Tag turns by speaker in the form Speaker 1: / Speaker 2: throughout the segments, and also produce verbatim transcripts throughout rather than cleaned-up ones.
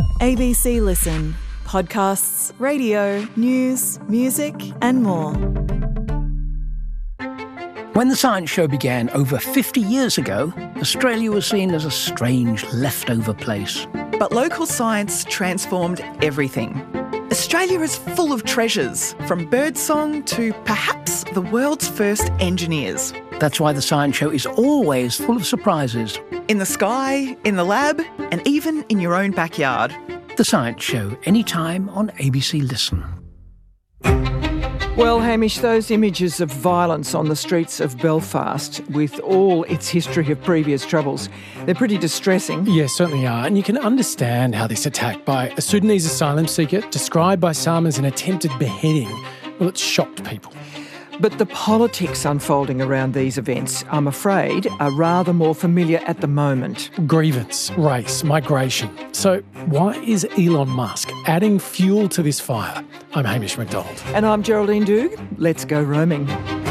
Speaker 1: A B C Listen. Podcasts, radio, news, music and more.
Speaker 2: When the Science Show began over fifty years ago, Australia was seen as a strange leftover place.
Speaker 3: But local science transformed everything. Australia is full of treasures, from birdsong to perhaps the world's first engineers.
Speaker 2: That's why the Science Show is always full of surprises.
Speaker 3: In the sky, in the lab, and even in your own backyard.
Speaker 2: The Science Show, anytime on A B C Listen.
Speaker 4: Well, Hamish, those images of violence on the streets of Belfast, with all its history of previous troubles, they're pretty distressing.
Speaker 5: Yes, certainly are. And you can understand how this attack by a Sudanese asylum seeker, described by some as an attempted beheading, well, it shocked people.
Speaker 4: But the politics unfolding around these events, I'm afraid, are rather more familiar at the moment.
Speaker 5: Grievance, race, migration. So why is Elon Musk adding fuel to this fire? I'm Hamish McDonald.
Speaker 4: And I'm Geraldine Doog. Let's go roaming.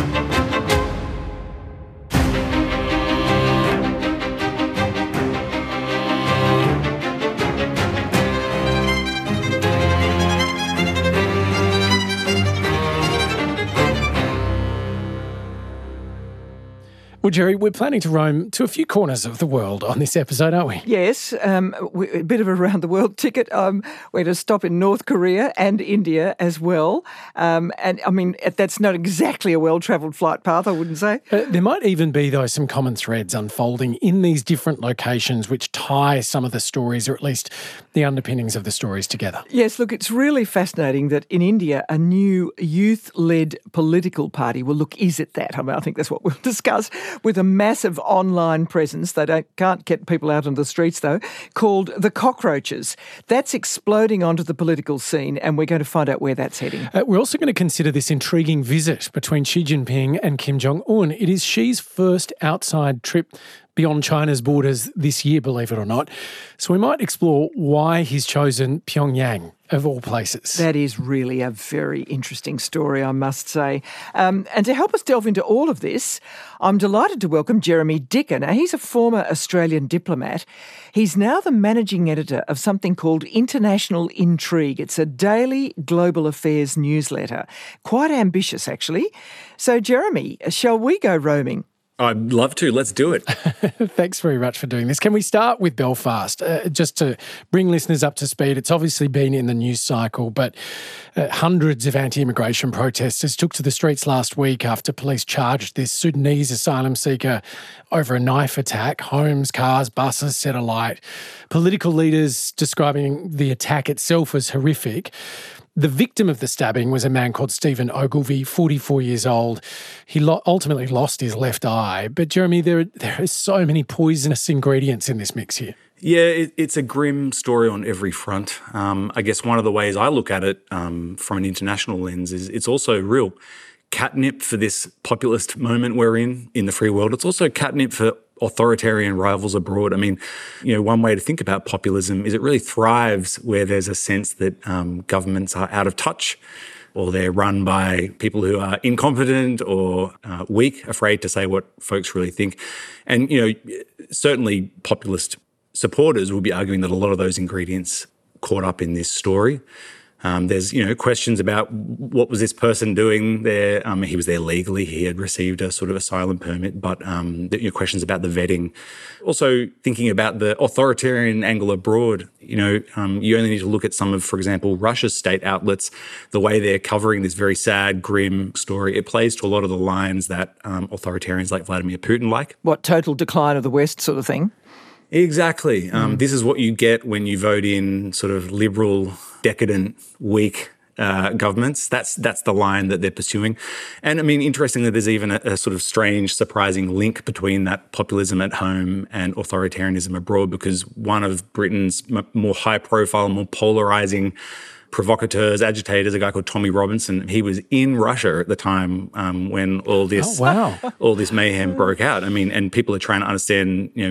Speaker 5: Well, Jerry, we're planning to roam to a few corners of the world on this episode, aren't we?
Speaker 4: Yes, um, a bit of a round-the-world ticket. Um, we're to stop in North Korea and India as well. Um, and, I mean, that's not exactly a well-travelled flight path, I wouldn't say.
Speaker 5: Uh, there might even be, though, some common threads unfolding in these different locations which tie some of the stories, or at least the underpinnings of the stories, together.
Speaker 4: Yes, look, it's really fascinating that in India, a new youth-led political party, well, look, is it that? I mean, I think that's what we'll discuss, with a massive online presence, they don't, can't get people out on the streets though, called the Cockroaches. That's exploding onto the political scene, and we're going to find out where that's heading.
Speaker 5: Uh, we're also going to consider this intriguing visit between Xi Jinping and Kim Jong-un. It is Xi's first outside trip beyond China's borders this year, believe it or not. So we might explore why he's chosen Pyongyang, of all places.
Speaker 4: That is really a very interesting story, I must say. Um, and to help us delve into all of this, I'm delighted to welcome Jeremy Dicker. Now, he's a former Australian diplomat. He's now the managing editor of something called International Intrigue. It's a daily global affairs newsletter. Quite ambitious, actually. So, Jeremy, shall we go roaming?
Speaker 6: I'd love to. Let's do it.
Speaker 5: Thanks very much for doing this. Can we start with Belfast? Uh, just to bring listeners up to speed, it's obviously been in the news cycle, but uh, hundreds of anti-immigration protesters took to the streets last week after police charged this Sudanese asylum seeker over a knife attack. Homes, cars, buses set alight. Political leaders describing the attack itself as horrific. The victim of the stabbing was a man called Stephen Ogilvie, forty-four years old. He lo- ultimately lost his left eye. But, Jeremy, there are, there are so many poisonous ingredients in this mix here.
Speaker 6: Yeah, it, it's a grim story on every front. Um, I guess one of the ways I look at it um, from an international lens is it's also real catnip for this populist moment we're in, in the free world. It's also catnip for authoritarian rivals abroad. I mean, you know, one way to think about populism is it really thrives where there's a sense that um, governments are out of touch, or they're run by people who are incompetent or uh, weak, afraid to say what folks really think. And, you know, certainly populist supporters will be arguing that a lot of those ingredients caught up in this story. Um, there's, you know, questions about what was this person doing there. Um, he was there legally. He had received a sort of asylum permit, but um, the, you know, questions about the vetting. Also thinking about the authoritarian angle abroad. You know, um, you only need to look at some of, for example, Russia's state outlets, the way they're covering this very sad, grim story. It plays to a lot of the lines that um, authoritarians like Vladimir Putin like.
Speaker 4: What, total decline of the West sort of thing?
Speaker 6: Exactly. Um, mm. This is what you get when you vote in sort of liberal, decadent, weak uh, governments. That's that's the line that they're pursuing. And I mean, interestingly, there's even a, a sort of strange, surprising link between that populism at home and authoritarianism abroad, because one of Britain's m- more high-profile, more polarizing provocateurs, agitators, a guy called Tommy Robinson. He was in Russia at the time um, when all this
Speaker 5: oh, wow.
Speaker 6: all this mayhem broke out. I mean, and people are trying to understand, you know, mate,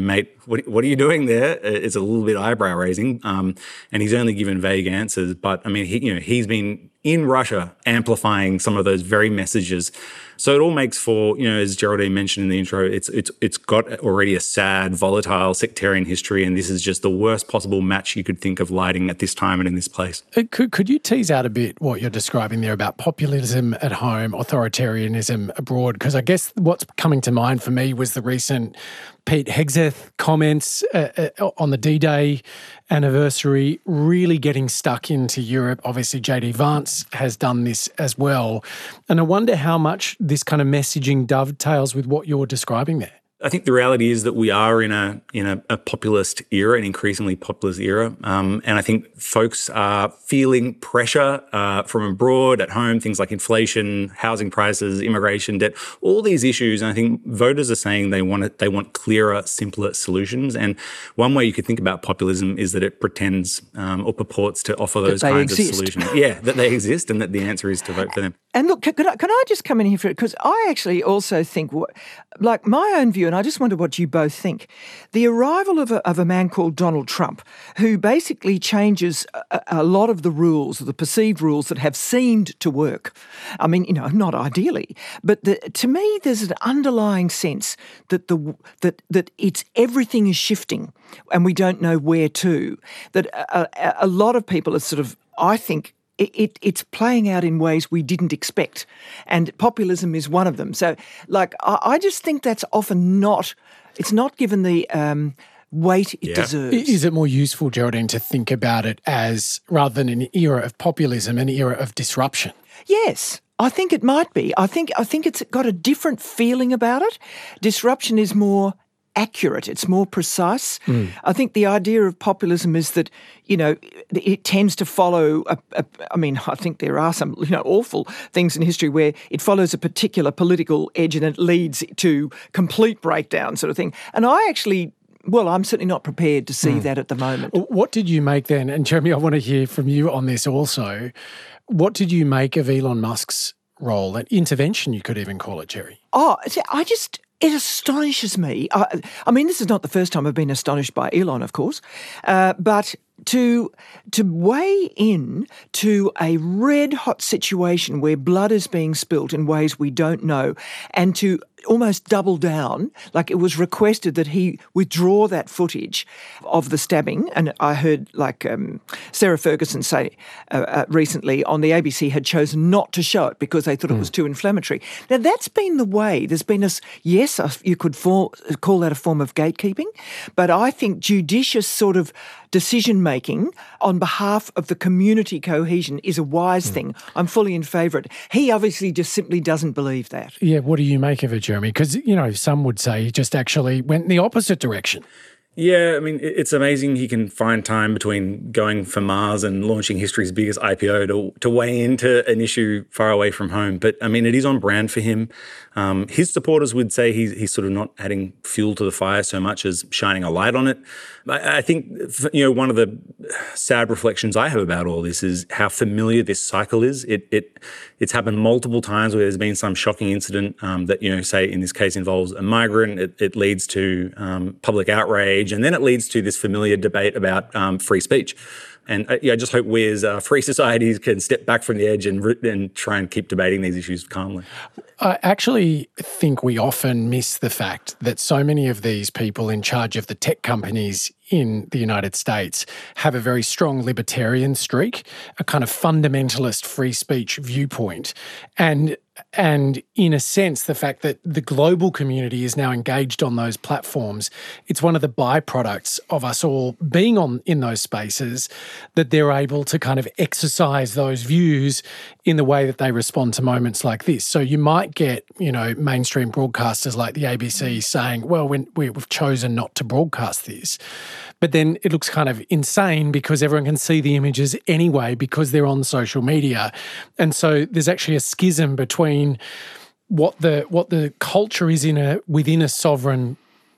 Speaker 6: what, what are you doing there? It's a little bit eyebrow raising. Um, and he's only given vague answers. But I mean, he, you know, he's been in Russia amplifying some of those very messages. So it all makes for, you know, as Geraldine mentioned in the intro, it's it's it's got already a sad, volatile, sectarian history, and this is just the worst possible match you could think of lighting at this time and in this place.
Speaker 5: Could, could you tease out a bit what you're describing there about populism at home, authoritarianism abroad? Because I guess what's coming to mind for me was the recent Pete Hegseth comments uh, uh, on the D-Day anniversary, really getting stuck into Europe. Obviously, J D Vance has done this as well. And I wonder how much this kind of messaging dovetails with what you're describing there.
Speaker 6: I think the reality is that we are in a in a, a populist era, an increasingly populist era, um, and I think folks are feeling pressure uh, from abroad, at home, things like inflation, housing prices, immigration, debt, all these issues. And I think voters are saying they want it, they want clearer, simpler solutions. And one way you could think about populism is that it pretends um, or purports to offer those kinds
Speaker 4: exist.
Speaker 6: of solutions. Yeah, that they exist, and that the answer is to vote for them.
Speaker 4: And look, can I, can I just come in here for it? Because I actually also think, like my own view, and I just wonder what you both think, the arrival of a, of a man called Donald Trump, who basically changes a, a lot of the rules, or the perceived rules that have seemed to work. I mean, you know, not ideally, but the, to me, there's an underlying sense that the that that it's everything is shifting, and we don't know where to. That a, a, a lot of people are sort of, I think, It, it, it's playing out in ways we didn't expect, and populism is one of them. So, like, I, I just think that's often not, it's not given the um, weight it
Speaker 6: yeah.
Speaker 4: deserves.
Speaker 5: Is it more useful, Geraldine, to think about it as, rather than an era of populism, an era of disruption?
Speaker 4: Yes, I think it might be. I think I think it's got a different feeling about it. Disruption is more accurate, it's more precise. Mm. I think the idea of populism is that, you know, it tends to follow, a, a, I mean, I think there are some, you know, awful things in history where it follows a particular political edge and it leads to complete breakdown sort of thing. And I actually, well, I'm certainly not prepared to see mm. that at the moment.
Speaker 5: What did you make then? And Jeremy, I want to hear from you on this also. What did you make of Elon Musk's role, an intervention you could even call it, Jerry?
Speaker 4: Oh, I just... It astonishes me. I, I mean, this is not the first time I've been astonished by Elon, of course, uh, but to to weigh in to a red-hot situation where blood is being spilt in ways we don't know, and to almost double down, like it was requested that he withdraw that footage of the stabbing. And I heard, like um, Sarah Ferguson say uh, uh, recently on the A B C had chosen not to show it because they thought mm. it was too inflammatory. Now, that's been the way. There's been a, yes, you could fall, call that a form of gatekeeping, but I think judicious sort of decision-making on behalf of the community cohesion is a wise mm. thing. I'm fully in favour of it. He obviously just simply doesn't believe that.
Speaker 5: Yeah, what do you make of it, Jeremy? Because, you know, some would say he just actually went in the opposite direction.
Speaker 6: Yeah, I mean, it's amazing he can find time between going for Mars and launching history's biggest I P O to, to weigh into an issue far away from home. But, I mean, it is on brand for him. Um, his supporters would say he's, he's sort of not adding fuel to the fire so much as shining a light on it. I, I think, you know, one of the sad reflections I have about all this is how familiar this cycle is. It it It's happened multiple times where there's been some shocking incident um, that, you know, say in this case involves a migrant. It, it leads to um, public outrage, and then it leads to this familiar debate about um, free speech. And uh, yeah, I just hope we as uh, free societies can step back from the edge and, and try and keep debating these issues calmly.
Speaker 5: I actually think we often miss the fact that so many of these people in charge of the tech companies in the United States have a very strong libertarian streak, a kind of fundamentalist free speech viewpoint. And And in a sense, the fact that the global community is now engaged on those platforms, it's one of the byproducts of us all being on in those spaces that they're able to kind of exercise those views in the way that they respond to moments like this. So you might get, you know, mainstream broadcasters like the A B C saying, well, when we've chosen not to broadcast this. But then it looks kind of insane because everyone can see the images anyway because they're on social media. And so there's actually a schism between what the what the culture is in a within a sovereign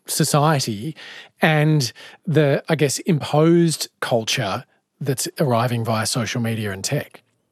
Speaker 5: society and the, I guess, imposed culture that's arriving via social media and tech.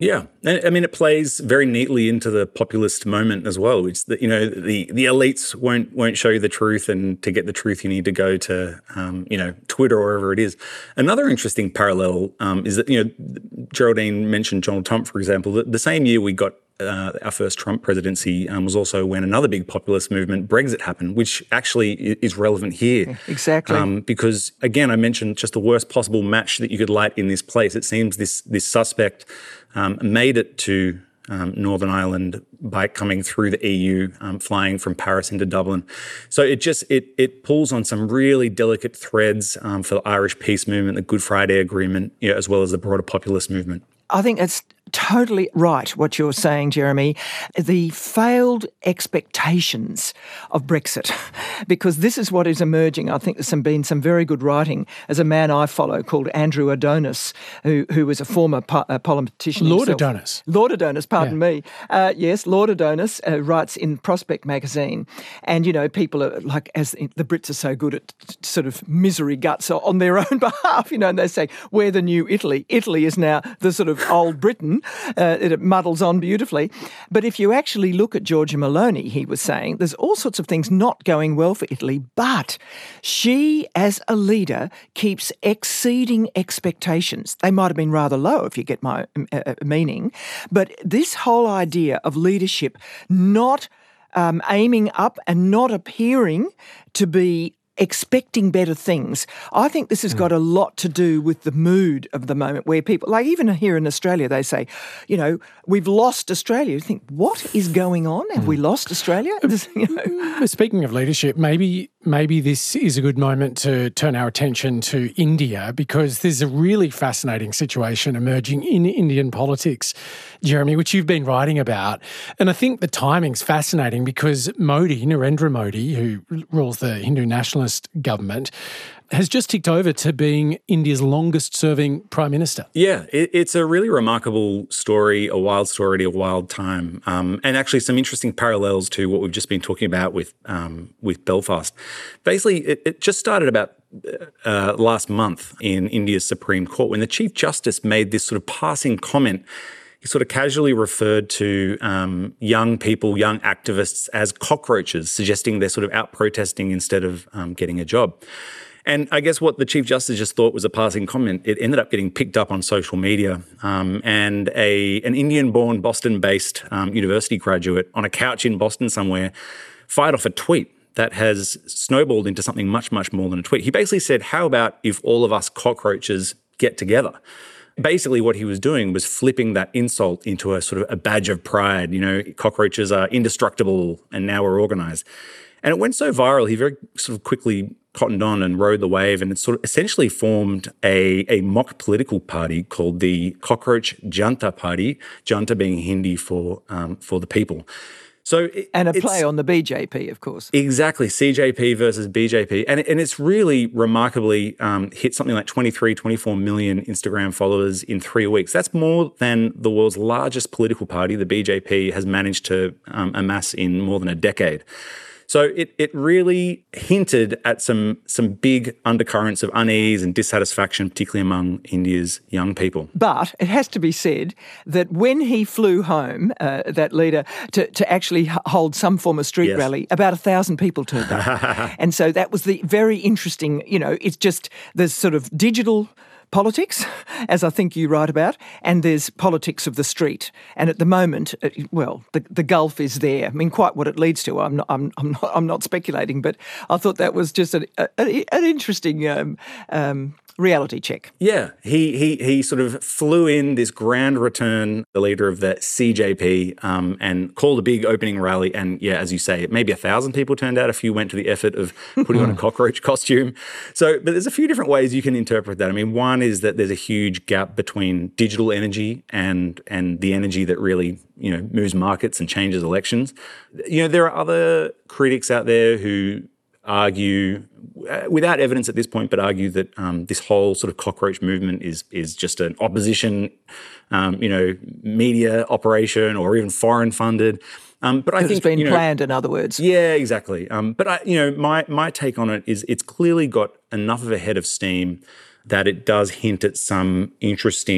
Speaker 6: Yeah, I mean, it plays very neatly into the populist moment as well. Which that you know the the elites won't won't show you the truth, and to get the truth, you need to go to um, you know Twitter or wherever it is. Another interesting parallel um, is that you know Geraldine mentioned Donald Trump, for example. The, the same year we got uh, our first Trump presidency um, was also when another big populist movement, Brexit, happened, which actually is relevant here.
Speaker 4: Exactly. Um,
Speaker 6: because, again, I mentioned just the worst possible match that you could light in this place. It seems this this suspect um, made it to um, Northern Ireland by coming through the E U, um, flying from Paris into Dublin. So it just it it pulls on some really delicate threads um, for the Irish peace movement, the Good Friday Agreement, you know, as well as the broader populist movement.
Speaker 4: I think it's totally right what you're saying, Jeremy. The failed expectations of Brexit, because this is what is emerging. I think there's some, been some very good writing as a man I follow called Andrew Adonis, who who was a former po- uh, politician
Speaker 5: Lord
Speaker 4: himself.
Speaker 5: Adonis.
Speaker 4: Lord Adonis, pardon
Speaker 5: yeah.
Speaker 4: me. Uh, yes, Lord Adonis uh, writes in Prospect magazine. And, you know, people are like, as the Brits are so good at sort of misery guts on their own behalf, you know, and they say, we're the new Italy. Italy is now the sort of old Britain. Uh, it muddles on beautifully. But if you actually look at Giorgia Meloni, he was saying, there's all sorts of things not going well for Italy, but she, as a leader, keeps exceeding expectations. They might have been rather low, if you get my uh, meaning. But this whole idea of leadership not um, aiming up and not appearing to be expecting better things. I think this has got a lot to do with the mood of the moment where people, like even here in Australia, they say, you know, we've lost Australia. You think, what is going on? Have we lost Australia? You know.
Speaker 5: Speaking of leadership, maybe maybe this is a good moment to turn our attention to India, because there's a really fascinating situation emerging in Indian politics, Jeremy, which you've been writing about. And I think the timing's fascinating because Modi, Narendra Modi, who rules the Hindu nationalist government, has just ticked over to being India's longest-serving Prime Minister.
Speaker 6: Yeah, it, it's a really remarkable story, a wild story, a wild time, um, and actually some interesting parallels to what we've just been talking about with um, with Belfast. Basically, it, it just started about uh, last month in India's Supreme Court when the Chief Justice made this sort of passing comment. He sort of casually referred to um, young people, young activists as cockroaches, suggesting they're sort of out protesting instead of um, getting a job. And I guess what the Chief Justice just thought was a passing comment, it ended up getting picked up on social media. Um, and a an Indian-born, Boston-based um, university graduate on a couch in Boston somewhere fired off a tweet that has snowballed into something much, much more than a tweet. He basically said, how about if all of us cockroaches get together? Basically, what he was doing was flipping that insult into a sort of a badge of pride. You know, cockroaches are indestructible and now we're organised. And it went so viral, he very sort of quickly cottoned on and rode the wave, and it sort of essentially formed a, a mock political party called the Cockroach Janta Party, Janta being Hindi for um, for the people. So it,
Speaker 4: and a play on the B J P, of course.
Speaker 6: Exactly, C J P versus B J P. And, and it's really remarkably um, hit something like twenty-three, twenty-four million Instagram followers in three weeks. That's more than the world's largest political party, the B J P, has managed to um, amass in more than a decade. So it it really hinted at some some big undercurrents of unease and dissatisfaction, particularly among India's young people.
Speaker 4: But it has to be said that when he flew home, uh, that leader, to, to actually hold some form of street
Speaker 6: yes.
Speaker 4: rally, about a thousand people turned up. And so that was the very interesting, you know, it's just there's sort of digital politics, as I think you write about, and there's politics of the street. And at the moment, well, the, the gulf is there. I mean, quite what it leads to, I'm not, I'm, I'm not, I'm not speculating, but I thought that was just a, a, an interesting um, um, reality check.
Speaker 6: Yeah, he he he sort of flew in this grand return, the leader of the C J P, um, and called a big opening rally. And yeah, as you say, maybe a thousand people turned out. A few went to the effort of putting on a cockroach costume. So, but there's a few different ways you can interpret that. I mean, one is that there's a huge gap between digital energy and and the energy that really, you know, moves markets and changes elections. You know, there are other critics out there who argue, uh, without evidence at this point, but argue that um, this whole sort of cockroach movement is is just an opposition, um, you know, media operation or even foreign funded. Um, but I think
Speaker 4: it's been
Speaker 6: you know,
Speaker 4: planned, in other words.
Speaker 6: Yeah, exactly. Um, but I, you know, my my take on it is it's clearly got enough of a head of steam that it does hint at some interesting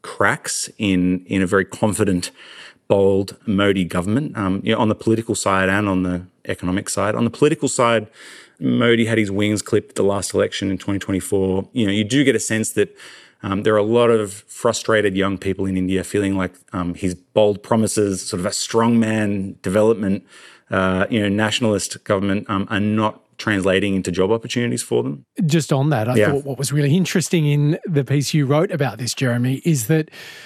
Speaker 6: cracks in in a very confident, bold Modi government, um, you know, on the political side and on the economic side. On the political side, Modi had his wings clipped at the last election in twenty twenty-four. You know, you do get a sense that um, there are a lot of frustrated young people in India feeling like um, his bold promises, sort of a strongman development, uh, you know, nationalist government um, are not translating into job opportunities for them.
Speaker 5: Just on that, I
Speaker 6: Yeah.
Speaker 5: thought what was really interesting in the piece you wrote about this, Jeremy, is that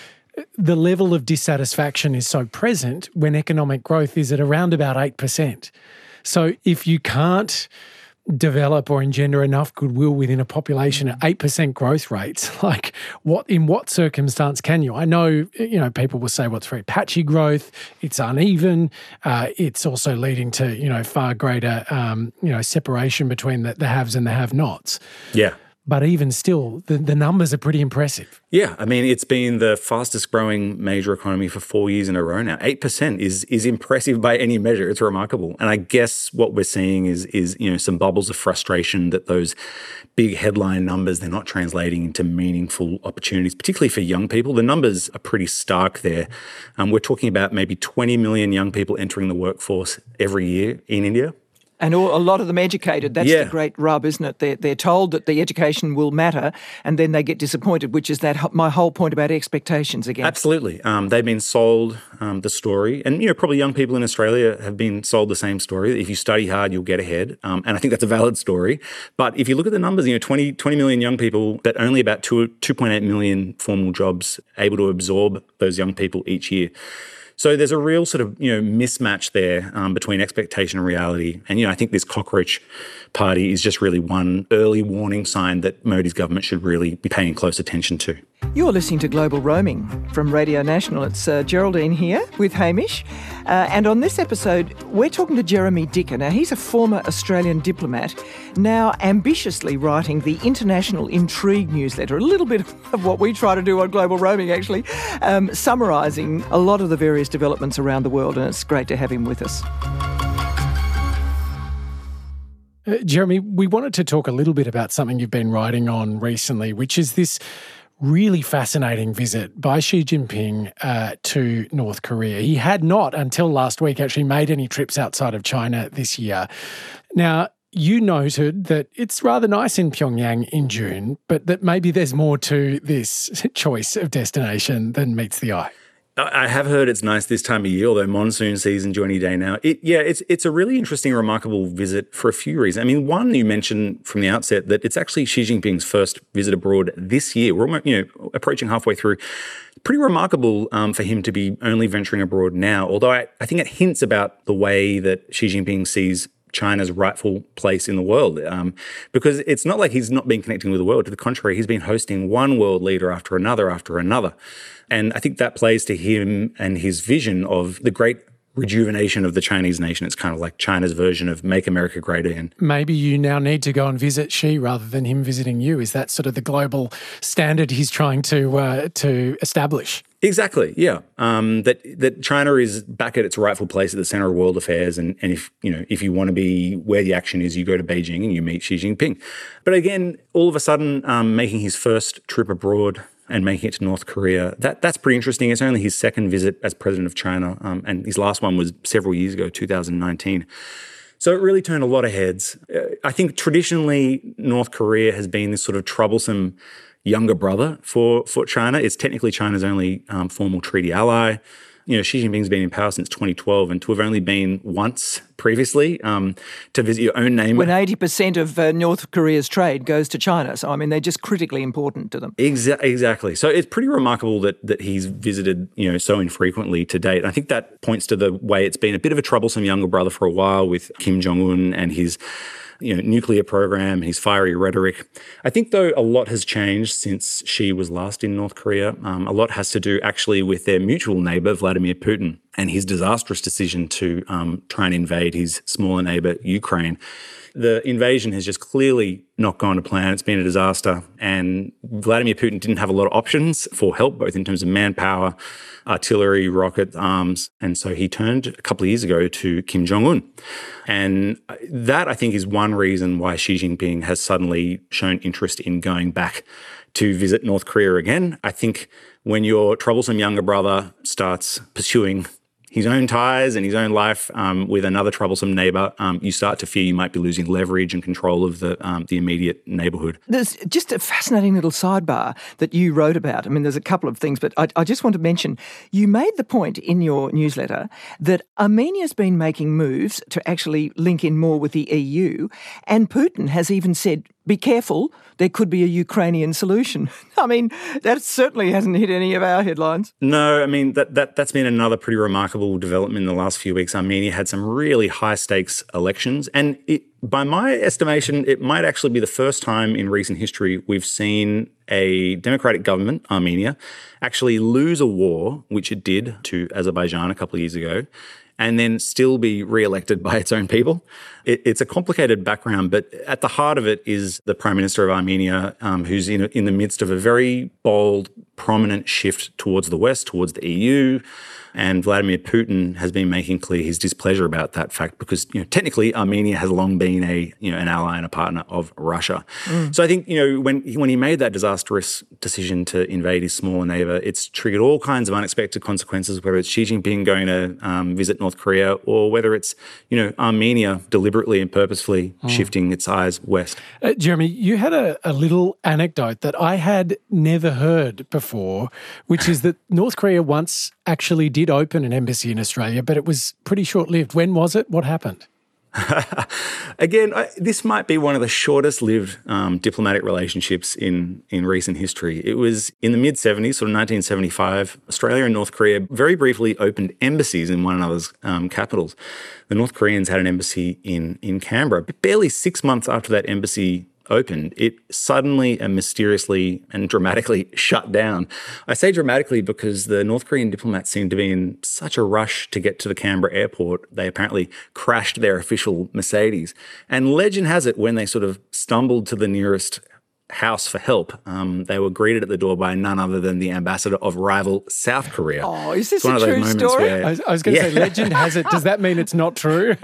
Speaker 5: the level of dissatisfaction is so present when economic growth is at around about eight percent. So if you can't develop or engender enough goodwill within a population at eight percent growth rates, like what in what circumstance can you? I know, you know, people will say, well, it's very patchy growth, it's uneven, uh, it's also leading to, you know, far greater, um, you know, separation between the, the haves and the have-nots.
Speaker 6: Yeah.
Speaker 5: But even still, the, the numbers are pretty impressive.
Speaker 6: Yeah, I mean, it's been the fastest growing major economy for four years in a row now. eight percent is is impressive by any measure. It's remarkable. And I guess what we're seeing is, is you know, some bubbles of frustration that those big headline numbers, they're not translating into meaningful opportunities, particularly for young people. The numbers are pretty stark there. Um, we're talking about maybe twenty million young people entering the workforce every year in India.
Speaker 4: And all, a lot of them educated. That's
Speaker 6: Yeah.
Speaker 4: the great rub, isn't it? They're, they're told that the education will matter, and then they get disappointed, which is that my whole point about expectations again.
Speaker 6: Absolutely. Um, they've been sold um, the story. And, you know, probably young people in Australia have been sold the same story. If you study hard, you'll get ahead. Um, and I think that's a valid story. But if you look at the numbers, you know, twenty, twenty million young people, but only about two, two point eight million formal jobs able to absorb those young people each year. So there's a real sort of, you know, mismatch there um, between expectation and reality. And, you know, I think this cockroach party is just really one early warning sign that Modi's government should really be paying close attention to.
Speaker 4: You're listening to Global Roaming from Radio National. It's uh, Geraldine here with Hamish. Uh, and on this episode, we're talking to Jeremy Dicker. Now, he's a former Australian diplomat, now ambitiously writing the International Intrigue newsletter, a little bit of what we try to do on Global Roaming, actually, um, summarising a lot of the various developments around the world. And it's great to have him with us.
Speaker 5: Uh, Jeremy, we wanted to talk a little bit about something you've been writing on recently, which is this really fascinating visit by Xi Jinping uh, to North Korea. He had not, until last week, actually made any trips outside of China this year. Now, you noted that it's rather nice in Pyongyang in June, but that maybe there's more to this choice of destination than meets the eye.
Speaker 6: I have heard it's nice this time of year, although monsoon season's any day now. It, yeah, it's it's a really interesting, remarkable visit for a few reasons. I mean, one, you mentioned from the outset that it's actually Xi Jinping's first visit abroad this year. We're almost, you know, approaching halfway through. Pretty remarkable um, for him to be only venturing abroad now, although I, I think it hints about the way that Xi Jinping sees China's rightful place in the world, um, because it's not like he's not been connecting with the world. To the contrary, he's been hosting one world leader after another after another. And I think that plays to him and his vision of the great rejuvenation of the Chinese nation. It's kind of like China's version of Make America Great Again.
Speaker 5: Maybe you now need to go and visit Xi rather than him visiting you. Is that sort of the global standard he's trying to uh, to establish?
Speaker 6: Exactly, yeah. Um, that that China is back at its rightful place at the center of world affairs, and and if you know if you want to be where the action is, you go to Beijing and you meet Xi Jinping. But again, all of a sudden, um, making his first trip abroad and making it to North Korea, that that's pretty interesting. It's only his second visit as president of China, um, and his last one was several years ago, two thousand nineteen. So it really turned a lot of heads. Uh, I think traditionally North Korea has been this sort of troublesome younger brother for, for China. It's technically China's only um, formal treaty ally. You know, Xi Jinping's been in power since twenty twelve, and to have only been once previously um, to visit your own neighbour.
Speaker 4: When eighty percent of uh, North Korea's trade goes to China. So, I mean, they're just critically important to them.
Speaker 6: Exa- exactly. So it's pretty remarkable that that he's visited, you know, so infrequently to date. And I think that points to the way it's been a bit of a troublesome younger brother for a while with Kim Jong-un and his you know, nuclear program, his fiery rhetoric. I think, though, a lot has changed since Xi was last in North Korea. Um, a lot has to do actually with their mutual neighbour, Vladimir Putin, and his disastrous decision to um, try and invade his smaller neighbour, Ukraine. The invasion has just clearly not gone to plan. It's been a disaster. And Vladimir Putin didn't have a lot of options for help, both in terms of manpower, artillery, rocket arms. And so he turned a couple of years ago to Kim Jong-un. And that, I think, is one reason why Xi Jinping has suddenly shown interest in going back to visit North Korea again. I think when your troublesome younger brother starts pursuing his own ties and his own life um, with another troublesome neighbour, um, you start to fear you might be losing leverage and control of the um, the immediate neighbourhood.
Speaker 4: There's just a fascinating little sidebar that you wrote about. I mean, there's a couple of things, but I, I just want to mention, you made the point in your newsletter that Armenia's been making moves to actually link in more with the E U, and Putin has even said, be careful, there could be a Ukrainian solution. I mean, that certainly hasn't hit any of our headlines.
Speaker 6: No, I mean, that, that, that's been another pretty remarkable development in the last few weeks. Armenia had some really high-stakes elections, and it, by my estimation, it might actually be the first time in recent history we've seen a democratic government, Armenia, actually lose a war, which it did to Azerbaijan a couple of years ago, and then still be re-elected by its own people. It, it's a complicated background, but at the heart of it is the Prime Minister of Armenia, um, who's in, in the midst of a very bold, prominent shift towards the West, towards the E U. And Vladimir Putin has been making clear his displeasure about that fact because, you know, technically Armenia has long been a, you know, an ally and a partner of Russia. Mm. So I think, you know, when when he made that disastrous decision to invade his smaller neighbour, it's triggered all kinds of unexpected consequences, whether it's Xi Jinping going to um, visit North Korea or whether it's, you know, Armenia deliberately and purposefully mm. shifting its eyes west.
Speaker 5: Uh, Jeremy, you had a, a little anecdote that I had never heard before, which is that North Korea once actually did open an embassy in Australia, but it was pretty short-lived. When was it? What happened?
Speaker 6: Again, I, this might be one of the shortest-lived um, diplomatic relationships in, in recent history. It was in the mid-seventies, sort of nineteen seventy-five, Australia and North Korea very briefly opened embassies in one another's um, capitals. The North Koreans had an embassy in, in Canberra, but barely six months after that embassy opened, it suddenly and mysteriously and dramatically shut down. I say dramatically because the North Korean diplomats seemed to be in such a rush to get to the Canberra airport, they apparently crashed their official Mercedes. And legend has it, when they sort of stumbled to the nearest house for help, um, they were greeted at the door by none other than the ambassador of rival South Korea.
Speaker 4: Oh, is this a true story?
Speaker 6: Where,
Speaker 5: I was, I was going to yeah. say, legend has it. Does that mean it's not true?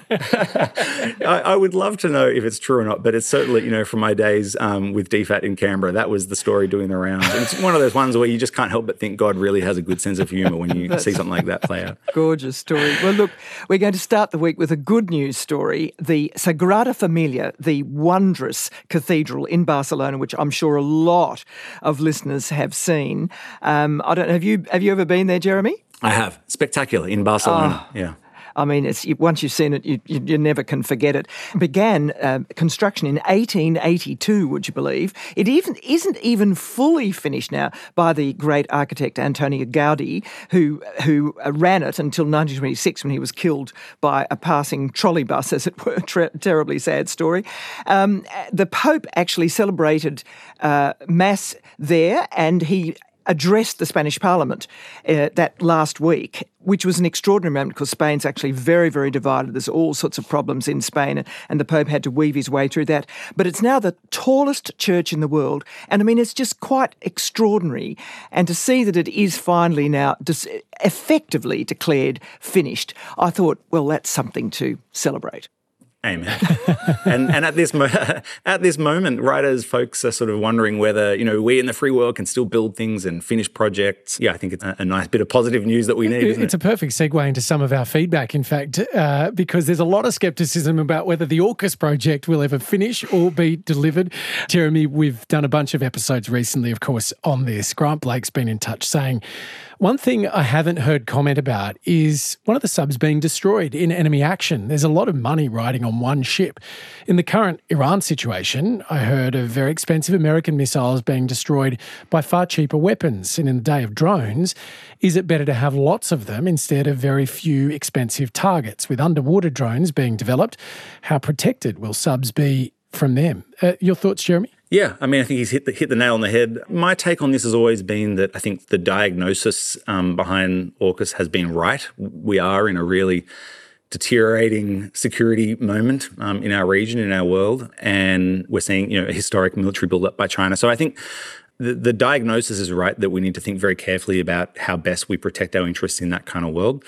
Speaker 6: I, I would love to know if it's true or not, but it's certainly, you know, from my days um, with D F A T in Canberra, that was the story doing the rounds. And it's one of those ones where you just can't help but think God really has a good sense of humour when you see something like that play out.
Speaker 4: Gorgeous story. Well, look, we're going to start the week with a good news story. The Sagrada Familia, the wondrous cathedral in Barcelona, which I'm sure a lot lot of listeners have seen. Um, I don't know, have you have you ever been there, Jeremy?
Speaker 6: I have. Spectacular in Barcelona. Oh. Yeah.
Speaker 4: I mean, it's once you've seen it, you, you, you never can forget it. Began uh, construction in eighteen eighty-two, would you believe? It even isn't even fully finished now by the great architect Antonio Gaudi, who who ran it until nineteen twenty-six when he was killed by a passing trolley bus, as it were. Ter- terribly sad story. Um, the Pope actually celebrated uh, Mass there, and he addressed the Spanish Parliament uh, that last week, which was an extraordinary moment because Spain's actually very, very divided. There's all sorts of problems in Spain, and the Pope had to weave his way through that. But it's now the tallest church in the world, and I mean, it's just quite extraordinary. And to see that it is finally now dis- effectively declared finished, I thought, well, that's something to celebrate.
Speaker 6: Amen. and and at this mo- at this moment, right as folks are sort of wondering whether, you know, we in the free world can still build things and finish projects, yeah, I think it's a, a nice bit of positive news that we need, isn't
Speaker 5: it's
Speaker 6: it?
Speaker 5: It's a perfect segue into some of our feedback, in fact, uh, because there's a lot of scepticism about whether the AUKUS project will ever finish or be delivered. Jeremy, we've done a bunch of episodes recently, of course, on this. Grant Blake's been in touch saying, one thing I haven't heard comment about is one of the subs being destroyed in enemy action. There's a lot of money riding on one ship. In the current Iran situation, I heard of very expensive American missiles being destroyed by far cheaper weapons. And in the day of drones, is it better to have lots of them instead of very few expensive targets? With underwater drones being developed, how protected will subs be from them? Uh, your thoughts, Jeremy?
Speaker 6: Yeah, I mean, I think he's hit the, hit the nail on the head. My take on this has always been that I think the diagnosis um, behind AUKUS has been right. We are in a really deteriorating security moment um, in our region, in our world, and we're seeing, you know, a historic military build-up by China. So I think the, the diagnosis is right that we need to think very carefully about how best we protect our interests in that kind of world.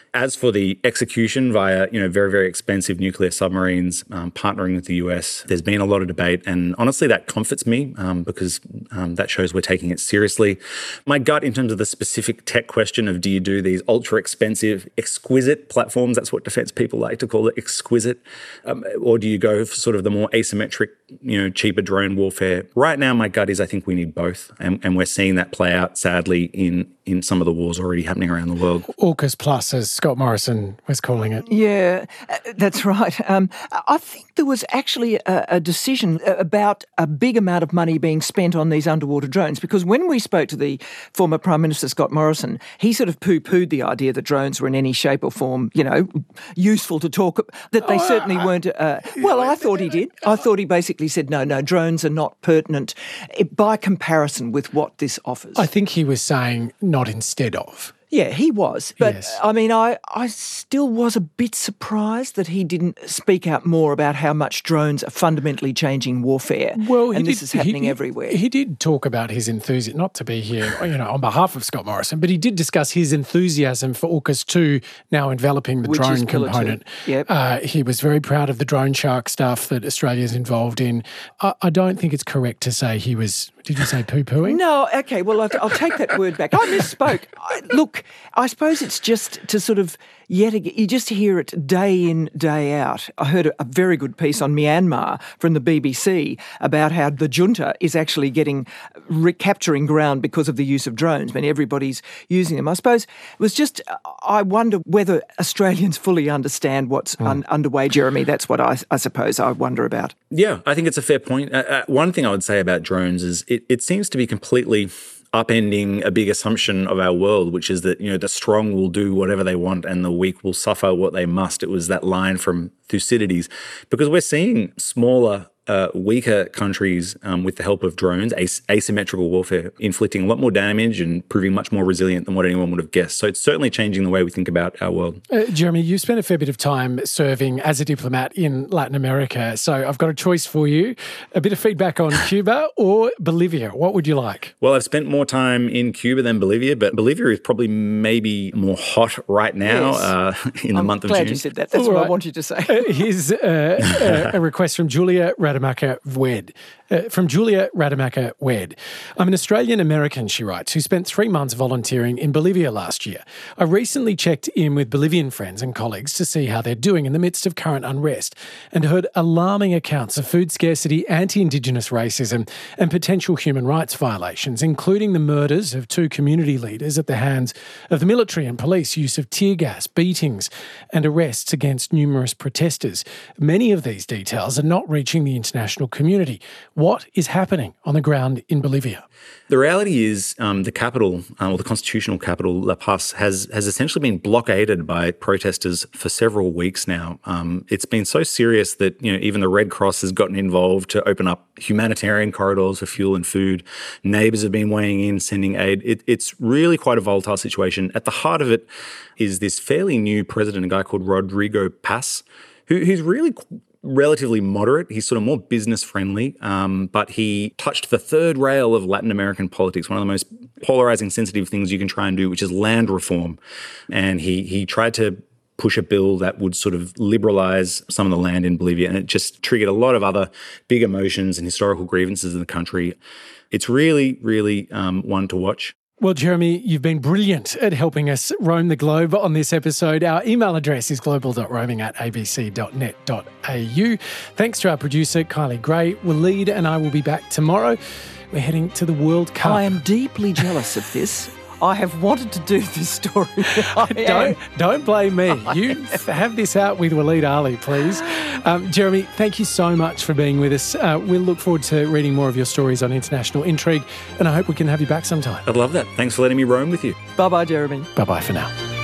Speaker 6: As for the execution via, you know, very, very expensive nuclear submarines, um, partnering with the U S, there's been a lot of debate. And honestly, that comforts me um, because um, that shows we're taking it seriously. My gut in terms of the specific tech question of do you do these ultra expensive, exquisite platforms, that's what defense people like to call it, exquisite, um, or do you go for sort of the more asymmetric, you know, cheaper drone warfare? Right now, my gut is I think we need both. And, and we're seeing that play out, sadly, in, in some of the wars already happening around the world.
Speaker 5: AUKUS Plus, as Scott Morrison was calling it.
Speaker 4: Yeah, uh, that's right. Um, I think there was actually a, a decision about a big amount of money being spent on these underwater drones, because when we spoke to the former Prime Minister Scott Morrison, he sort of poo-pooed the idea that drones were in any shape or form, you know, useful to talk, that they oh, certainly uh, weren't. Uh, well, I thought he did. I thought he basically said, no, no, drones are not pertinent by comparison with what this offers.
Speaker 5: I think he was saying not instead of.
Speaker 4: Yeah, he was. But,
Speaker 5: yes.
Speaker 4: I mean, I, I still was a bit surprised that he didn't speak out more about how much drones are fundamentally changing warfare.
Speaker 5: Well,
Speaker 4: and this
Speaker 5: did,
Speaker 4: is happening
Speaker 5: he,
Speaker 4: everywhere.
Speaker 5: He did talk about his enthusiasm, not to be here, you know, on behalf of Scott Morrison, but he did discuss his enthusiasm for AUKUS two now enveloping the
Speaker 4: Which
Speaker 5: drone
Speaker 4: is
Speaker 5: component.
Speaker 4: Yep.
Speaker 5: Uh, he was very proud of the drone shark stuff that Australia's involved in. I, I don't think it's correct to say he was, did you say poo-pooing?
Speaker 4: No, okay, well, I'll, I'll take that word back. I misspoke. I, look, I suppose it's just to sort of, yet again, you just hear it day in, day out. I heard a, a very good piece on Myanmar from the B B C about how the junta is actually getting, recapturing ground because of the use of drones. I mean, everybody's using them. I suppose it was just, I wonder whether Australians fully understand what's mm. un, underway, Jeremy. That's what I, I suppose I wonder about.
Speaker 6: Yeah, I think it's a fair point. Uh, uh, one thing I would say about drones is it, it seems to be completely upending a big assumption of our world, which is that, you know, the strong will do whatever they want and the weak will suffer what they must. It was that line from Thucydides. Because we're seeing smaller, uh, weaker countries um, with the help of drones, as- asymmetrical warfare, inflicting a lot more damage and proving much more resilient than what anyone would have guessed. So it's certainly changing the way we think about our world.
Speaker 5: Uh, Jeremy, you spent a fair bit of time serving as a diplomat in Latin America. So I've got a choice for you. A bit of feedback on Cuba or Bolivia. What would you like?
Speaker 6: Well, I've spent more time in Cuba than Bolivia, but Bolivia is probably maybe more hot right now
Speaker 4: yes.
Speaker 6: uh, in the
Speaker 4: I'm
Speaker 6: month of
Speaker 4: glad
Speaker 6: June.
Speaker 4: you said that. That's
Speaker 5: All
Speaker 4: what
Speaker 5: right.
Speaker 4: I want you to say.
Speaker 5: Uh, here's uh, a request from Julia Rademacher Wed. Uh, from Julia Rademacher Wed. I'm an Australian-American, she writes, who spent three months volunteering in Bolivia last year. I recently checked in with Bolivian friends and colleagues to see how they're doing in the midst of current unrest and heard alarming accounts of food scarcity, anti-Indigenous racism and potential human rights violations, including the murders of two community leaders at the hands of the military and police, use of tear gas, beatings and arrests against numerous protesters. Many of these details are not reaching the international community. What is happening on the ground in Bolivia?
Speaker 6: The reality is um, the capital, uh, or the constitutional capital, La Paz, has has essentially been blockaded by protesters for several weeks now. Um, it's been so serious that, you know, even the Red Cross has gotten involved to open up humanitarian corridors for fuel and food. Neighbours have been weighing in, sending aid. It, it's really quite a volatile situation. At the heart of it is this fairly new president, a guy called Rodrigo Paz, who, who's really relatively moderate. He's sort of more business friendly, um, but he touched the third rail of Latin American politics, one of the most polarizing, sensitive things you can try and do, which is land reform. And he he tried to push a bill that would sort of liberalize some of the land in Bolivia, and it just triggered a lot of other big emotions and historical grievances in the country. It's really, really um, one to watch.
Speaker 5: Well, Jeremy, you've been brilliant at helping us roam the globe on this episode. Our email address is global dot roaming at a b c dot net dot a u. Thanks to our producer, Kylie Gray. Waleed and I will be back tomorrow. We're heading to the World Cup.
Speaker 4: I am deeply jealous of this. I have wanted to do this story.
Speaker 5: don't, don't blame me. You have this out with Waleed Ali, please. Um, Jeremy, thank you so much for being with us. Uh, we'll look forward to reading more of your stories on International Intrigue, and I hope we can have you back sometime.
Speaker 6: I'd love that. Thanks for letting me roam with you.
Speaker 4: Bye-bye, Jeremy.
Speaker 5: Bye-bye for now.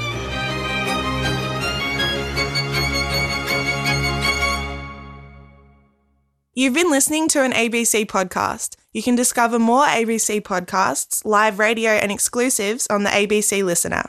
Speaker 7: You've been listening to an A B C podcast. You can discover more A B C podcasts, live radio and exclusives on the A B C Listen app.